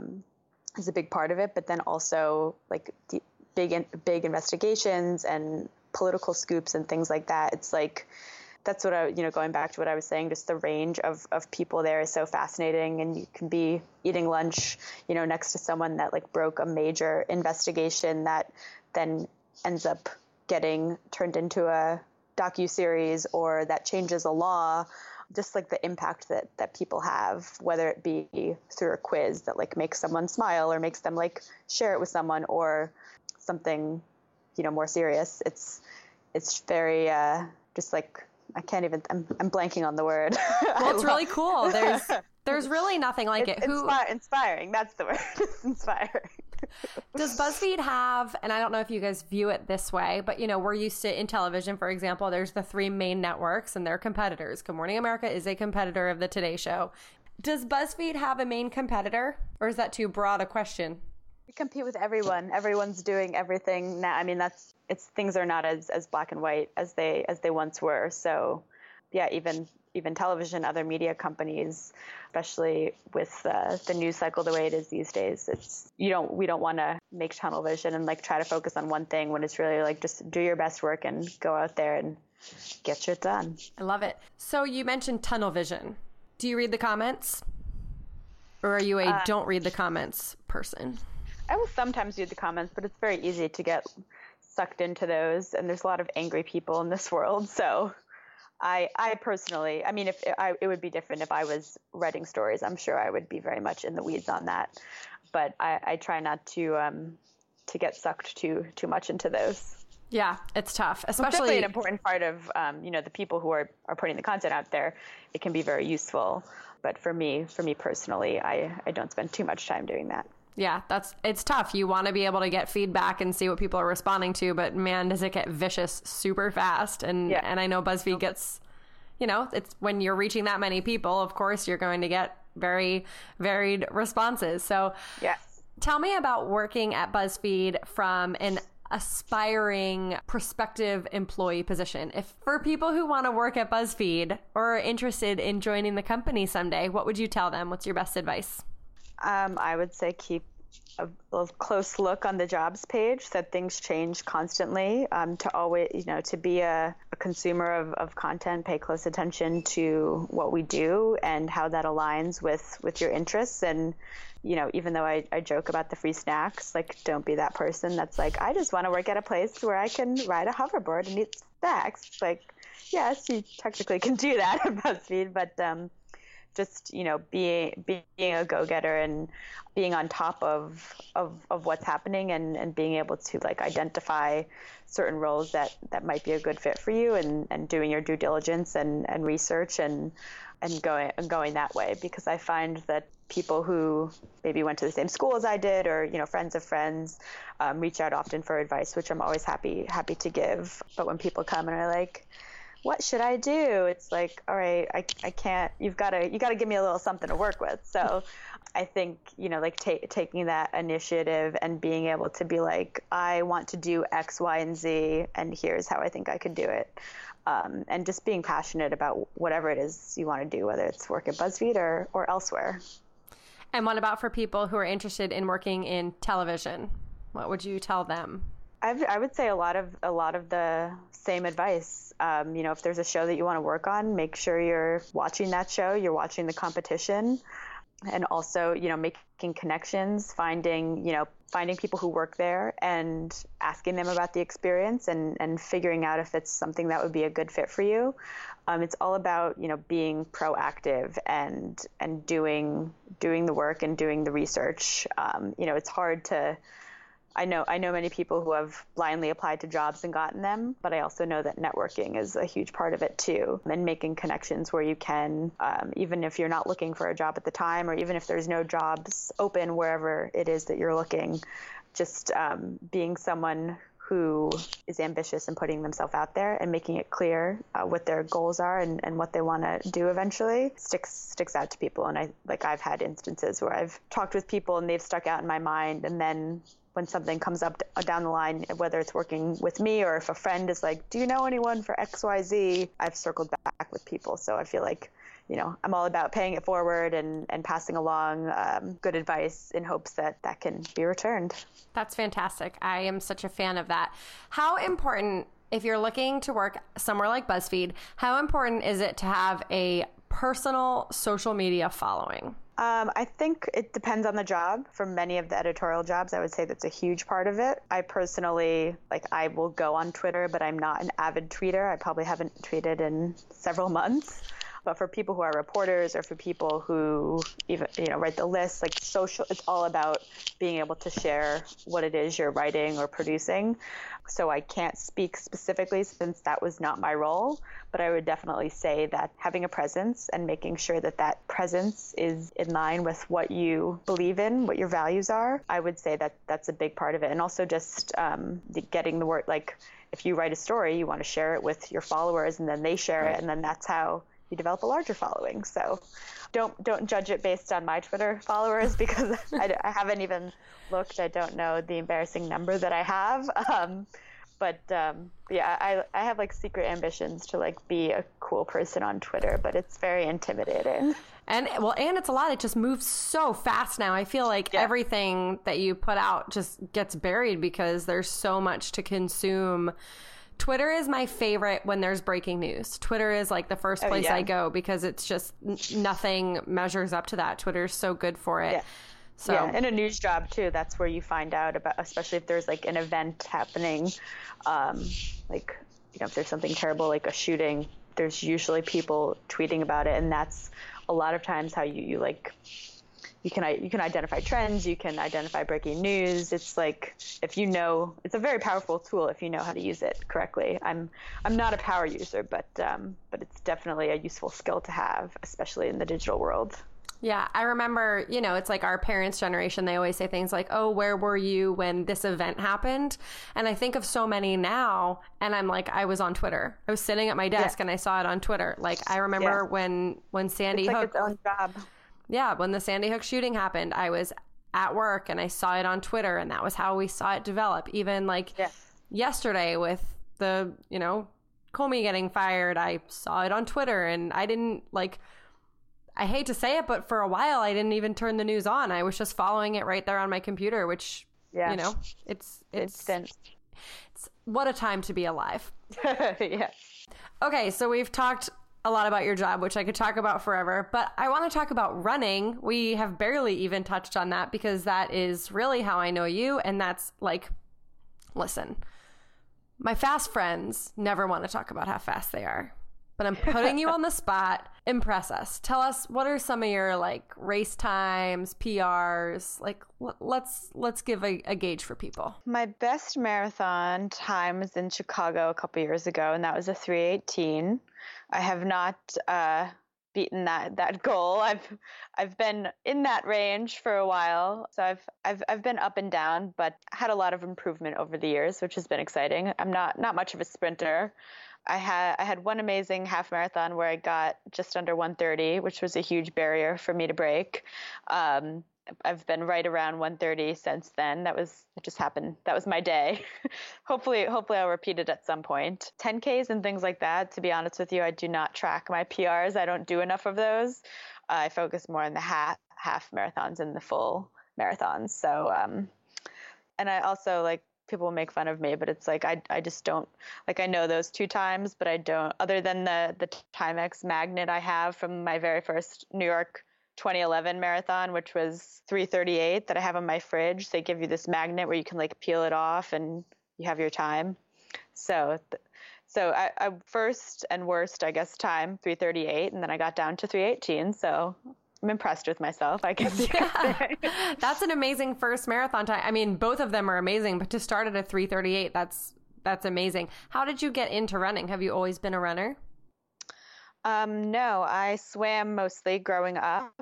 is a big part of it. But then also like the big investigations and political scoops and things like that. It's like, that's what going back to what I was saying, just the range of people there is so fascinating. And you can be eating lunch, next to someone that like broke a major investigation that then ends up getting turned into a docuseries, or that changes a law. Just like the impact that people have, whether it be through a quiz that like makes someone smile or makes them like share it with someone, or something, more serious. It's very just like, I can't even, I'm blanking on the word. Well, it's really cool. There's really nothing like it. Inspiring. That's the word. It's inspiring. Does BuzzFeed have, and I don't know if you guys view it this way, but we're used to, in television, for example, there's the three main networks and their competitors. Good Morning America is a competitor of the Today Show. Does BuzzFeed have a main competitor, or is that too broad a question? We compete with everyone. Everyone's doing everything now. I mean, things are not as black and white as they once were. So yeah, even television, other media companies, especially with the news cycle the way it is these days, we don't want to make tunnel vision and like try to focus on one thing, when it's really like just do your best work and go out there and get shit done. I love it. So you mentioned tunnel vision. Do you read the comments, or are you a don't read the comments person? I will sometimes read the comments, but it's very easy to get sucked into those, and there's a lot of angry people in this world. So I personally, I mean, it would be different if I was writing stories. I'm sure I would be very much in the weeds on that, but I try not to get sucked too much into those. Yeah, it's tough, especially. It's definitely an important part of the people who are putting the content out there. It can be very useful, but for me personally, I don't spend too much time doing that. Yeah, it's tough. You want to be able to get feedback and see what people are responding to, but man, does it get vicious super fast. And I know BuzzFeed gets, it's when you're reaching that many people, of course, you're going to get very varied responses. So yes. Tell me about working at BuzzFeed from an aspiring prospective employee position. If for people who want to work at BuzzFeed or are interested in joining the company someday, what would you tell them? What's your best advice? I would say keep a close look on the jobs page, that things change constantly. To always, to be a consumer of content, pay close attention to what we do and how that aligns with your interests. And, even though I joke about the free snacks, like, don't be that person that's like, I just want to work at a place where I can ride a hoverboard and eat snacks. It's like, yes, you technically can do that at BuzzFeed, but just being a go-getter and being on top of what's happening and being able to like identify certain roles that might be a good fit for you, and doing your due diligence and research and going that way, because I find that people who maybe went to the same school as I did, or friends of friends, reach out often for advice, which I'm always happy to give. But when people come and are like, what should I do? It's like, all right, I can't, you got to give me a little something to work with. So I think, taking that initiative and being able to be like, I want to do X, Y, and Z, and here's how I think I could do it. and just being passionate about whatever it is you want to do, whether it's work at BuzzFeed or elsewhere. And what about for people who are interested in working in television? What would you tell them? I would say a lot of the same advice. If there's a show that you want to work on, make sure you're watching that show, you're watching the competition, and also, making connections, finding people who work there and asking them about the experience and figuring out if it's something that would be a good fit for you. It's all about, being proactive and doing the work and doing the research. It's hard to, I know many people who have blindly applied to jobs and gotten them, but I also know that networking is a huge part of it too, and making connections where you can, even if you're not looking for a job at the time, or even if there's no jobs open wherever it is that you're looking, just being someone who is ambitious and putting themselves out there and making it clear what their goals are and what they want to do eventually sticks out to people. And I've had instances where I've talked with people and they've stuck out in my mind, and then when something comes up down the line, whether it's working with me or if a friend is like, do you know anyone for XYZ? I've circled back with people. So I feel like, I'm all about paying it forward and passing along good advice in hopes that can be returned. That's fantastic. I am such a fan of that. How important, if you're looking to work somewhere like BuzzFeed, how important is it to have a personal social media following? I think it depends on the job. For many of the editorial jobs, I would say that's a huge part of it. I personally, I will go on Twitter, but I'm not an avid tweeter. I probably haven't tweeted in several months. But for people who are reporters or for people who even, write the list, social, it's all about being able to share what it is you're writing or producing. So I can't speak specifically since that was not my role, but I would definitely say that having a presence and making sure that presence is in line with what you believe in, what your values are, I would say that that's a big part of it. And also just getting the word, if you write a story, you want to share it with your followers and then they share it, and then that's how you develop a larger following. So don't judge it based on my Twitter followers, because I haven't even looked. I don't know the embarrassing number that I have. I have secret ambitions to be a cool person on Twitter, but it's very intimidating. And it's a lot. It just moves so fast now. I feel like everything that you put out just gets buried because there's so much to consume. Twitter is my favorite when there's breaking news. Twitter is the first place I go because it's just nothing measures up to that. Twitter's so good for it. Yeah. So in a news job too, that's where you find out about, especially if there's an event happening, if there's something terrible like a shooting, there's usually people tweeting about it, and that's a lot of times how you can identify trends, you can identify breaking news. It's if it's a very powerful tool if you know how to use it correctly. I'm not a power user, but it's definitely a useful skill to have, especially in the digital world. Yeah, I remember, it's our parents' generation, they always say things like, oh, where were you when this event happened? And I think of so many now, and I'm I was on Twitter. I was sitting at my desk and I saw it on Twitter. I remember when Sandy Hook. It's its own job. Yeah, when the Sandy Hook shooting happened, I was at work and I saw it on Twitter, and that was how we saw it develop. Even yesterday with the, Comey getting fired, I saw it on Twitter, and I didn't I hate to say it, but for a while I didn't even turn the news on. I was just following it right there on my computer, which, it's instant. It's what a time to be alive. Yeah. Okay, so we've talked a lot about your job, which I could talk about forever, but I want to talk about running. We have barely even touched on that because that is really how I know you. And that's listen, my fast friends never want to talk about how fast they are, but I'm putting you on the spot. Impress us. Tell us, what are some of your race times, PRs? Let's give a gauge for people. My best marathon time was in Chicago a couple years ago, and that was a 3:18. I have not beaten that goal. I've been in that range for a while, so I've been up and down, but had a lot of improvement over the years, which has been exciting. I'm not much of a sprinter. I had one amazing half marathon where I got just under 1:30, which was a huge barrier for me to break. I've been right around 1:30 since then. It just happened. That was my day. Hopefully I'll repeat it at some point. 10Ks and things like that, to be honest with you, I do not track my PRs. I don't do enough of those. I focus more on the half marathons and the full marathons. So, and I also, like, people make fun of me, but it's like I just don't, like, I know those 2 times, but I don't, other than the Timex magnet I have from my very first New York 2011 marathon, which was 3:38, that I have on my fridge. They give you this magnet where you can, like, peel it off and you have your time. So I first and worst, I guess, time 3:38, and then I got down to 3:18. So I'm impressed with myself, I guess. Yeah. That's an amazing first marathon time. I mean, both of them are amazing, but to start at a 3:38, that's amazing. How did you get into running? Have you always been a runner? No, I swam mostly growing up,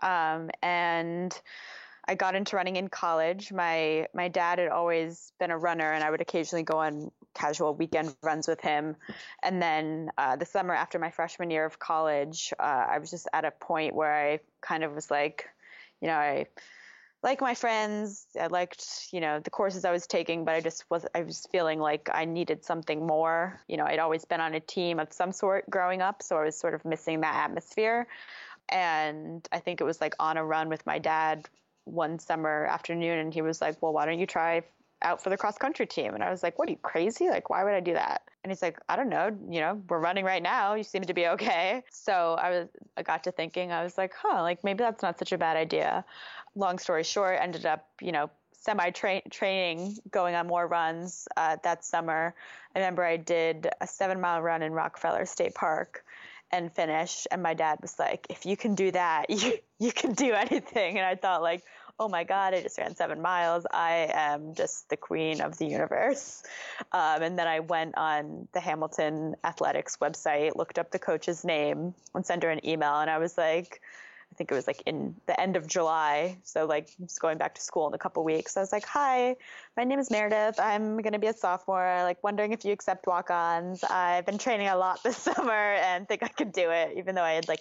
and I got into running in college. My dad had always been a runner, and I would occasionally go on casual weekend runs with him. And then the summer after my freshman year of college, I was just at a point where I kind of was like, I like my friends. I liked, the courses I was taking, but I was feeling like I needed something more. I'd always been on a team of some sort growing up, so I was sort of missing that atmosphere. And I think it was like on a run with my dad one summer afternoon, and he was like, well, why don't you try out for the cross country team? And I was like, what, are you crazy? Like, why would I do that? And he's like, I don't know, we're running right now. You seem to be okay. So I got to thinking, I was like, like, maybe that's not such a bad idea. Long story short, ended up, semi-training, going on more runs that summer. I remember I did a 7-mile run in Rockefeller State Park and finished. And my dad was like, if you can do that, you can do anything. And I thought, like, oh my God, I just ran 7 miles. I am just the queen of the universe. And then I went on the Hamilton Athletics website, looked up the coach's name, and sent her an email. And I was like, I think it was like in the end of July. So, like, just going back to school in a couple weeks. I was like, hi, my name is Meredith. I'm going to be a sophomore. Like, wondering if you accept walk-ons. I've been training a lot this summer and think I could do it, even though I had, like,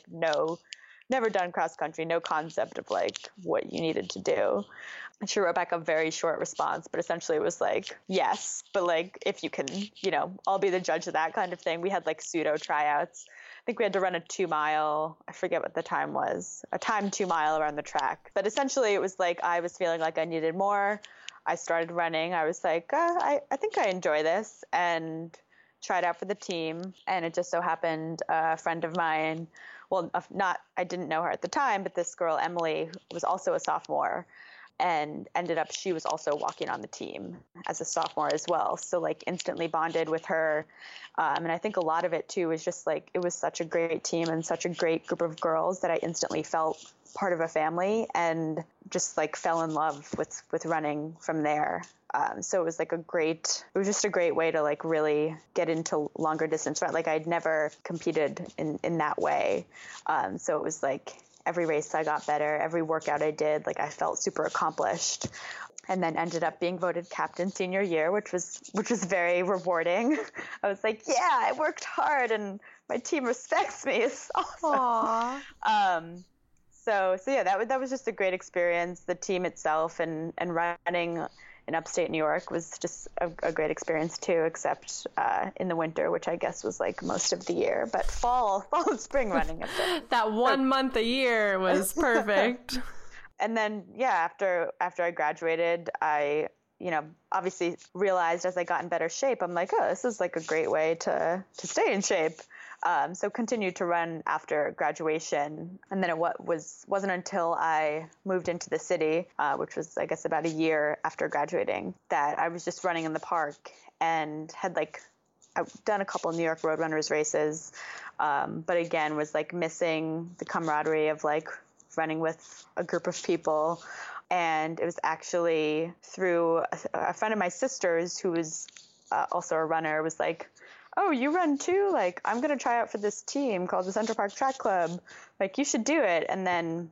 never done cross country, no concept of, like, what you needed to do. And she wrote back a very short response, but essentially it was like, yes, but, like, if you can, I'll be the judge of that kind of thing. We had, like, pseudo tryouts. I think we had to run a 2-mile, I forget what the time was, a timed 2-mile around the track. But essentially it was like, I was feeling like I needed more. I started running. I was like, I think I enjoy this, and tried out for the team. And it just so happened a friend of mine, well, I didn't know her at the time, but this girl, Emily, was also a sophomore, and ended up, she was also walking on the team as a sophomore as well. So, like, instantly bonded with her. And I think a lot of it too was just like, it was such a great team and such a great group of girls that I instantly felt part of a family, and just, like, fell in love with running from there. So it was just a great way to, like, really get into longer distance run. Like, I'd never competed in that way. So it was like, every race I got better, every workout I did, like, I felt super accomplished. And then ended up being voted captain senior year, which was very rewarding. I was like, yeah, I worked hard and my team respects me. It's awesome. Aww. So yeah, that was just a great experience. The team itself and running in upstate New York was just a great experience too, except in the winter, which I guess was, like, most of the year. But fall and spring running. That 1 month a year was perfect. And then, yeah, after I graduated, I, obviously realized as I got in better shape, I'm like, oh, this is, like, a great way to stay in shape. So continued to run after graduation. And then it wasn't until I moved into the city, which was, I guess, about a year after graduating, that I was just running in the park, and had, like, I've done a couple New York Roadrunners races, but again was, like, missing the camaraderie of, like, running with a group of people. And it was actually through a friend of my sister's, who was also a runner, was like, oh, you run too? Like, I'm going to try out for this team called the Central Park Track Club. Like, you should do it. And then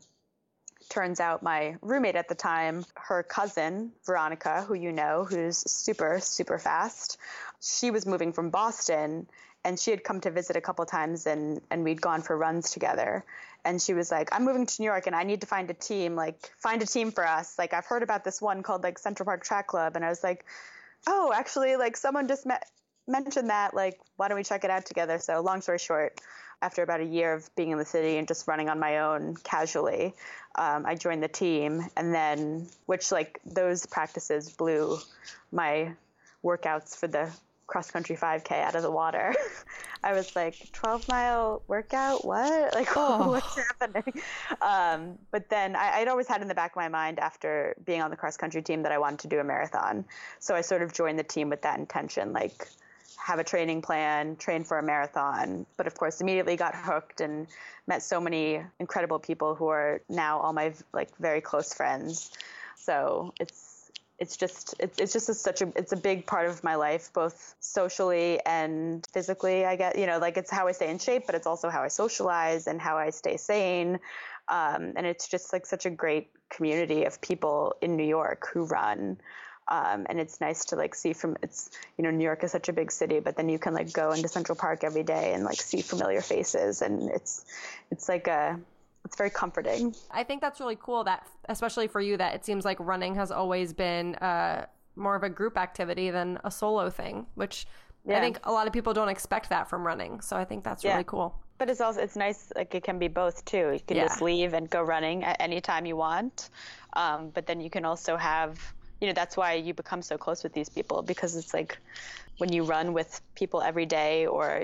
turns out my roommate at the time, her cousin, Veronica, who's super, super fast, she was moving from Boston, and she had come to visit a couple times, and we'd gone for runs together. and she was like, I'm moving to New York and I need to find a team, like find a team for us. Like I've heard about this one called like Central Park Track Club. And I was like, oh, actually, like someone just mentioned that, like, why don't we check it out together? So long story short, after about a year of being in the city and just running on my own casually, I joined the team, and then, which like those practices blew my workouts for the cross-country 5K out of the water. I was like, 12-mile workout? What? Like, what's happening? But then I'd always had in the back of my mind after being on the cross-country team that I wanted to do a marathon. So I sort of joined the team with that intention, like have a training plan, train for a marathon. But of course, immediately got hooked and met so many incredible people who are now all my like very close friends. So it's just a big part of my life, both socially and physically. I get, like it's how I stay in shape, but it's also how I socialize and how I stay sane. And it's just like such a great community of people in New York who run. And it's nice to like see New York is such a big city, but then you can like go into Central Park every day and like see familiar faces. And it's very comforting. I think that's really cool that, especially for you, that it seems like running has always been more of a group activity than a solo thing, which I think a lot of people don't expect that from running. So I think that's really cool. But it's nice, like it can be both too. You can just leave and go running at any time you want. But then you can also have, that's why you become so close with these people, because it's like when you run with people every day, or,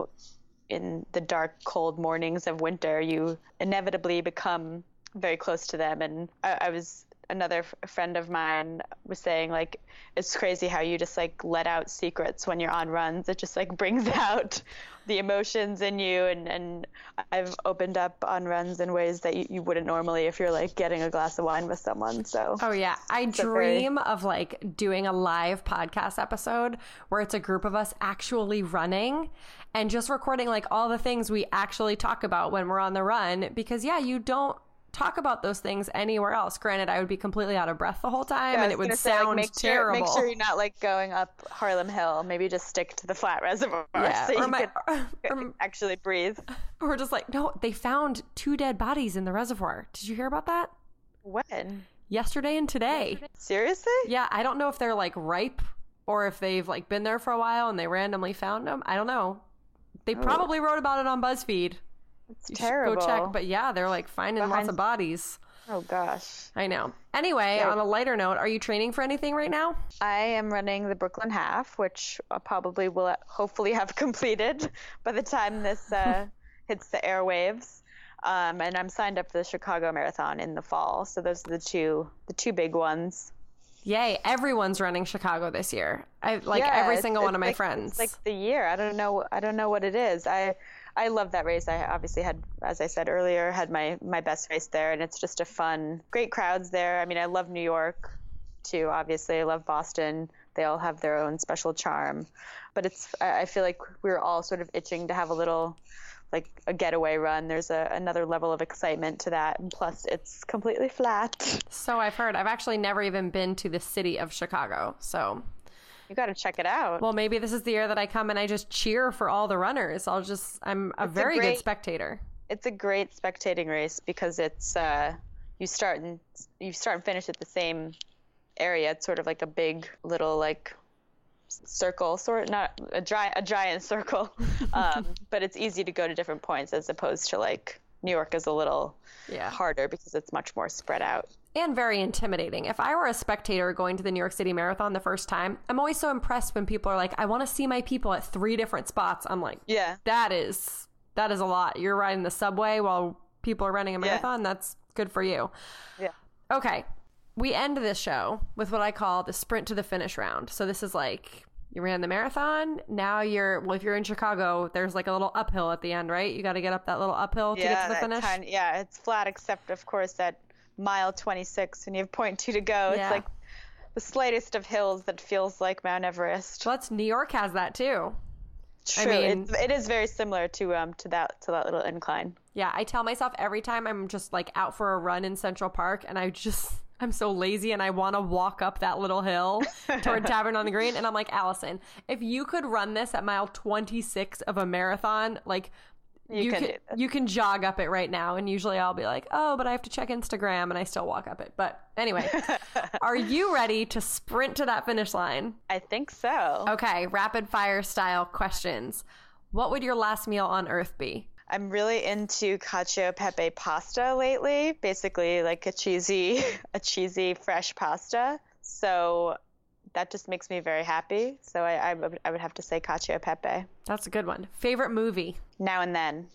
in the dark, cold mornings of winter, you inevitably become very close to them. And another friend of mine was saying, like, it's crazy how you just like let out secrets when you're on runs. It just like brings out the emotions in you. And I've opened up on runs in ways that you wouldn't normally if you're like getting a glass of wine with someone. So I dream of like doing a live podcast episode where it's a group of us actually running and just recording like all the things we actually talk about when we're on the run, because you don't talk about those things anywhere else. Granted, I would be completely out of breath the whole time, and it would sound terrible. Make sure you're not like going up Harlem Hill. Maybe just stick to the flat reservoir so you can actually breathe. Or just like, no, they found 2 dead bodies in the reservoir. Did you hear about that? When? Yesterday and today. Seriously? Yeah, I don't know if they're like ripe or if they've like been there for a while and they randomly found them. I don't know. They probably wrote about it on BuzzFeed. It's terrible. Go check. But they're like finding lots of bodies. Oh gosh. I know. Anyway, on a lighter note, are you training for anything right now? I am running the Brooklyn Half, which I probably will hopefully have completed by the time this hits the airwaves. And I'm signed up for the Chicago Marathon in the fall. So those are the two big ones. Yay, everyone's running Chicago this year. Every single one of my friends. It's like the year. I don't know what it is. I love that race. I obviously had, as I said earlier, had my best race there, and it's just a fun, great crowds there. I mean, I love New York too, obviously. I love Boston. They all have their own special charm. But I feel like we're all sort of itching to have a little, like a getaway run. There's another level of excitement to that. And plus, it's completely flat. So I've heard. I've actually never even been to the city of Chicago, so... You got to check it out. Well, maybe this is the year that I come and I just cheer for all the runners. I'm a very good spectator. It's a great spectating race because it's you start and finish at the same area. It's sort of like a big little like circle, not a giant circle, but it's easy to go to different points as opposed to like New York is a little harder because it's much more spread out. And very intimidating. If I were a spectator going to the New York City Marathon the first time, I'm always so impressed when people are like, I want to see my people at 3 different spots. I'm like, that is a lot. You're riding the subway while people are running a marathon. That's good for you. Yeah. Okay. We end this show with what I call the sprint to the finish round. So this is like, you ran the marathon. Now if you're in Chicago, there's like a little uphill at the end, right? You got to get up that little uphill to get to the finish. It's flat, except of course that mile 26 and you have 0.2 to go. It's like the slightest of hills that feels like Mount Everest. Well, New York has that too. True. I mean, it is very similar to that little incline. Yeah, I tell myself every time I'm just like out for a run in Central Park and I'm so lazy and I want to walk up that little hill toward Tavern on the Green, and I'm like, Allison, if you could run this at mile 26 of a marathon, like You can jog up it right now, and usually I'll be like, oh, but I have to check Instagram, and I still walk up it. But anyway, are you ready to sprint to that finish line? I think so. Okay, rapid fire style questions. What would your last meal on Earth be? I'm really into cacio e pepe pasta lately, basically like a cheesy fresh pasta. So that just makes me very happy. So I would have to say cacio e pepe. That's a good one. Favorite movie? Now and Then.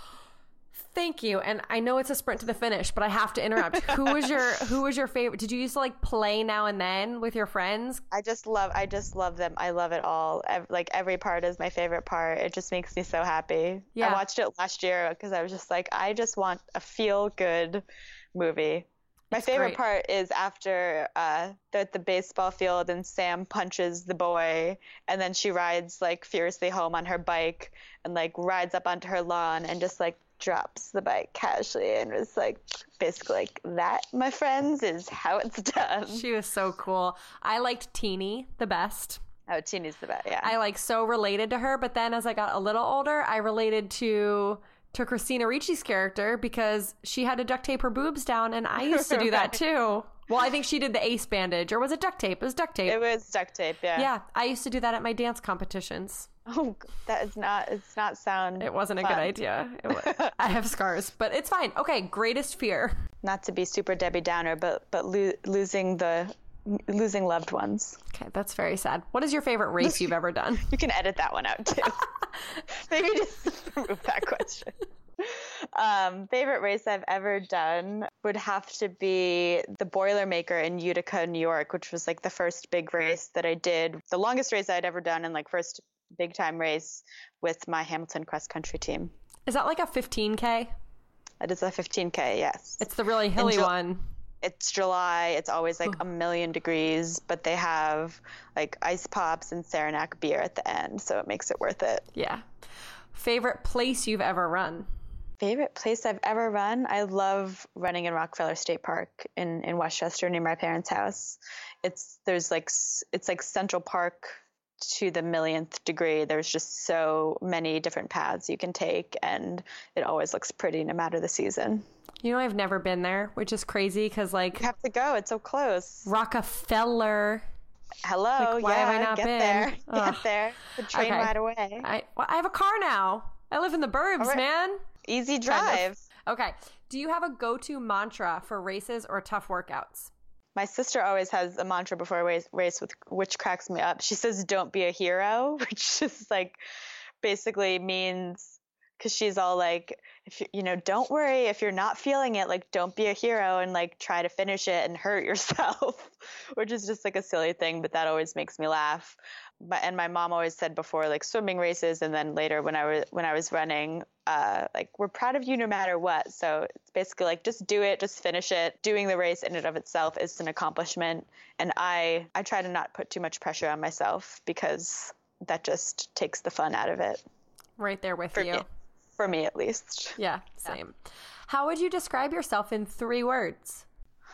Thank you. And I know it's a sprint to the finish, but I have to interrupt. Who was your favorite? Did you used to like play Now and Then with your friends? I just love them. I love it all. Every part is my favorite part. It just makes me so happy. Yeah. I watched it last year because I was just like, I just want a feel good movie. My favorite part is after at the baseball field and Sam punches the boy, and then she rides like furiously home on her bike and like rides up onto her lawn and just like drops the bike casually, and was like basically like, that, my friends, is how it's done. She was so cool. I liked Teenie the best. Oh, Teenie's the best. Yeah. I like so related to her, but then as I got a little older, I related to Christina Ricci's character because she had to duct tape her boobs down, and I used to do that too. Well, I think she did the ace bandage, or was it duct tape? It was duct tape. It was duct tape, yeah. Yeah, I used to do that at my dance competitions. Oh, it's not sound It wasn't fun. A good idea. I have scars, but it's fine. Okay, greatest fear. Not to be super Debbie Downer, but losing loved ones. Okay, that's very sad. What is your favorite race you've ever done? You can edit that one out too. Maybe just remove that question. Favorite race I've ever done would have to be the Boilermaker in Utica, New York, which was like the first big race that I did. The longest race I'd ever done, and like first big time race with my Hamilton cross country team. Is that like a 15K? It is a 15K, yes. It's the really hilly one. It's July. It's always like 1,000,000 degrees, but they have like ice pops and Saranac beer at the end, so it makes it worth it. Yeah. Favorite place you've ever run? Favorite place I've ever run? I love running in Rockefeller State Park in Westchester near my parents' house. It's like Central Park to the millionth degree. There's just so many different paths you can take, and it always looks pretty no matter the season. You know, I've never been there, which is crazy because like you have to go. It's so close. Rockefeller. Hello. Like, why have I not been? There. Get there. The train right away. I have a car now. I live in the burbs, right. Man. Easy drive. Kind of. Okay. Do you have a go-to mantra for races or tough workouts? My sister always has a mantra before a race, which cracks me up. She says, "Don't be a hero," which is like basically means, because she's all like, if don't worry if you're not feeling it, like don't be a hero and like try to finish it and hurt yourself, which is just like a silly thing, but that always makes me laugh. And my mom always said before, like swimming races, and then later when I was running, like we're proud of you no matter what. So it's basically like just do it, just finish it. Doing the race in and of itself is an accomplishment, and I try to not put too much pressure on myself because that just takes the fun out of it. Right there with you. For me, at least. Yeah, same. Yeah. How would you describe yourself in 3 words?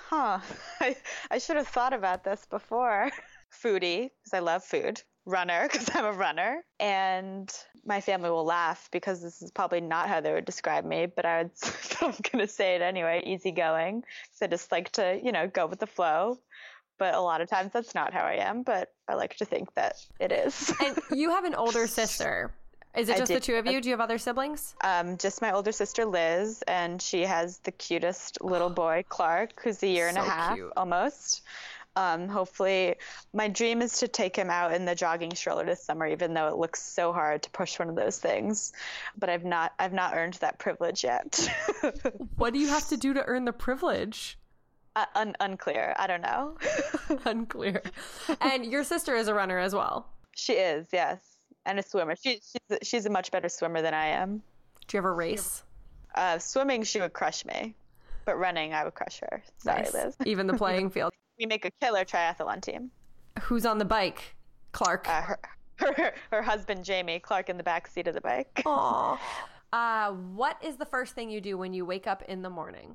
I should have thought about this before. Foodie, because I love food. Runner, because I'm a runner. And my family will laugh because this is probably not how they would describe me, but I'm going to say it anyway. Easygoing, because I just like to, go with the flow. But a lot of times that's not how I am, but I like to think that it is. And you have an older sister. Is it just the two of you? Do you have other siblings? Just my older sister, Liz, and she has the cutest little boy, Clark, who's a year and a half, almost. Hopefully, my dream is to take him out in the jogging stroller this summer, even though it looks so hard to push one of those things. But I've not earned that privilege yet. What do you have to do to earn the privilege? Unclear. I don't know. Unclear. And your sister is a runner as well. She is, yes. And a swimmer. She's a much better swimmer than I am. Do you ever race? Swimming, she would crush me. But running, I would crush her. Sorry, nice. Liz. Even the playing field. We make a killer triathlon team. Who's on the bike? Clark. Her husband, Jamie. Clark in the back seat of the bike. Aww. What is the first thing you do when you wake up in the morning?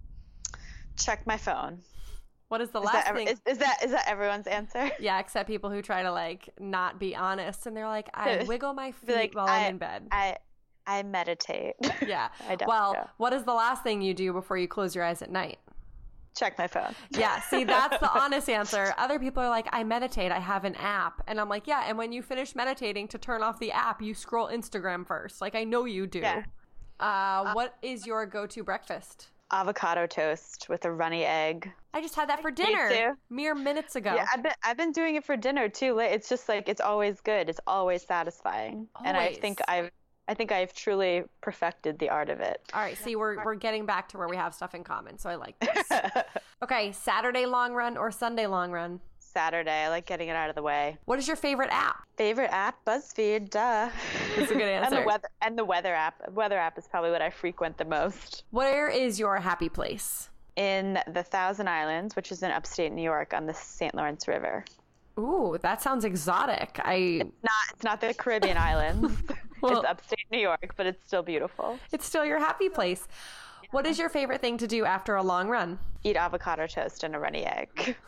Check my phone. What is the last thing? Is that everyone's answer? Yeah, except people who try to like not be honest, and they're like, I wiggle my feet while I'm in bed. I meditate. Yeah. I don't Well, know. what is the last thing you do before you close your eyes at night? Check my phone. Yeah, see, that's the honest answer. Other people are like, I meditate, I have an app. And I'm like, yeah, and when you finish meditating to turn off the app, you scroll Instagram first. Like, I know you do. Yeah. What is your go-to breakfast? Avocado toast with a runny egg. I just had that for Me dinner too. mere minutes ago. Yeah, I've been doing it for dinner too. It's just like it's always good. It's always satisfying. And I think I've truly perfected the art of it. All right, see, we're getting back to where we have stuff in common, so I like this. Okay, Saturday long run or Sunday long run? Saturday. I like getting it out of the way. What is your favorite app? Favorite app? BuzzFeed, duh. That's a good answer. And the weather app. Weather app is probably what I frequent the most. Where is your happy place? In the Thousand Islands, which is in upstate New York on the St. Lawrence River. Ooh, that sounds exotic. It's not the Caribbean islands. Well, it's upstate New York, but it's still beautiful. it's still your happy place. What is your favorite thing to do after a long run? Eat avocado toast and a runny egg.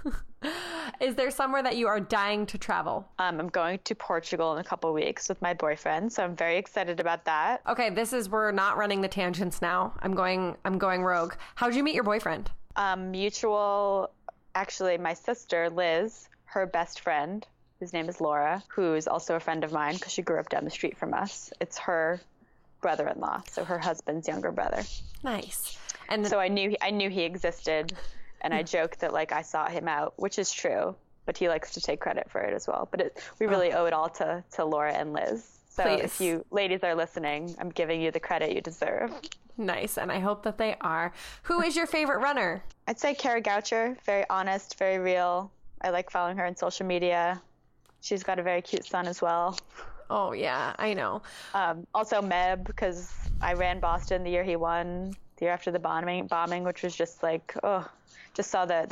Is there somewhere that you are dying to travel? I'm going to Portugal in a couple weeks with my boyfriend, so I'm very excited about that. Okay, we're not running the tangents now. I'm going rogue. How'd you meet your boyfriend? Mutual, actually, my sister, Liz, her best friend, his name is Laura, who's also a friend of mine because she grew up down the street from us. It's her brother-in-law, so her husband's younger brother. Nice. And So I knew he existed, and I joked that like I sought him out, which is true, but he likes to take credit for it as well. But we really owe it all to Laura and Liz. So Please. If you ladies are listening, I'm giving you the credit you deserve. nice, and I hope that they are. Who is your favorite runner? I'd say Kara Goucher, very honest, very real. I like following her on social media. She's got a very cute son as well. Oh, yeah, I know. Also Meb, because I ran Boston the year he won, the year after the bombing, which was just like, just saw the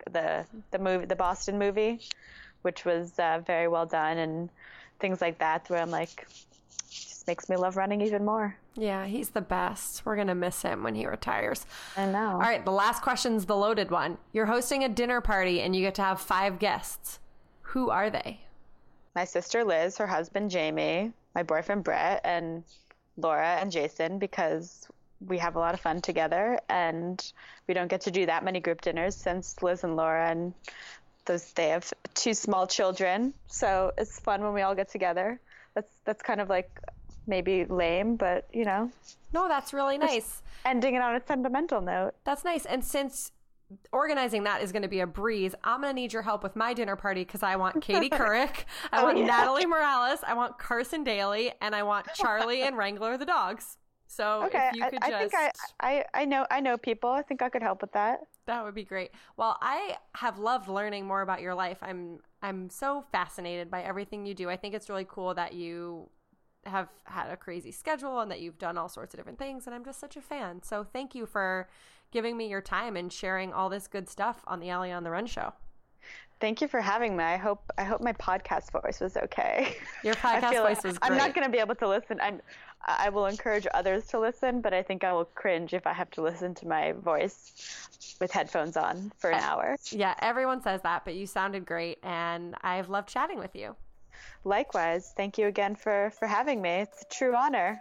movie, the Boston movie, which was very well done, and things like that, where I'm like, just makes me love running even more. Yeah, he's the best. We're going to miss him when he retires. I know. All right, the last question's the loaded one. You're hosting a dinner party and you get to have 5 guests. Who are they? My sister Liz, her husband Jamie, my boyfriend Brett, and Laura and Jason, because we have a lot of fun together, and we don't get to do that many group dinners since Liz and Laura and they have 2 small children, so it's fun when we all get together. That's kind of like maybe lame, but you know. No, that's really nice. Ending it on a sentimental note. That's nice. And since organizing that is going to be a breeze, I'm going to need your help with my dinner party because I want Katie Couric, I want Natalie Morales, I want Carson Daly, and I want Charlie and Wrangler the dogs. So okay, if you could I think I know people. I think I could help with that. That would be great. Well, I have loved learning more about your life. I'm so fascinated by everything you do. I think it's really cool that you have had a crazy schedule and that you've done all sorts of different things, and I'm just such a fan. So thank you for giving me your time and sharing all this good stuff on the Allie on the Run show. Thank you for having me. I hope my podcast voice was okay. Your podcast voice was great. I'm not going to be able to listen. I will encourage others to listen, but I think I will cringe if I have to listen to my voice with headphones on for an hour. Yeah, everyone says that, but you sounded great, and I've loved chatting with you. Likewise. Thank you again for having me. It's a true honor.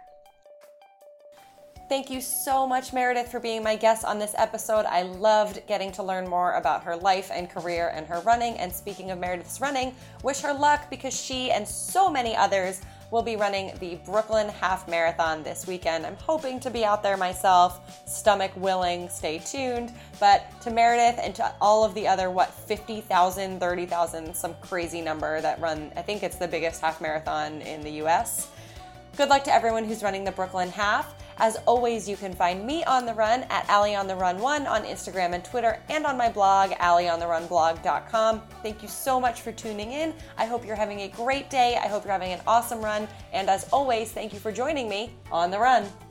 Thank you so much, Meredith, for being my guest on this episode. I loved getting to learn more about her life and career and her running. And speaking of Meredith's running, wish her luck because she and so many others will be running the Brooklyn Half Marathon this weekend. I'm hoping to be out there myself, stomach willing, stay tuned. But to Meredith and to all of the other, 50,000, 30,000, some crazy number that run, I think it's the biggest half marathon in the US. Good luck to everyone who's running the Brooklyn Half. As always, you can find me on the run at AllieOnTheRun1 on Instagram and Twitter, and on my blog, AllieOnTheRunblog.com. Thank you so much for tuning in. I hope you're having a great day. I hope you're having an awesome run. And as always, thank you for joining me on the run.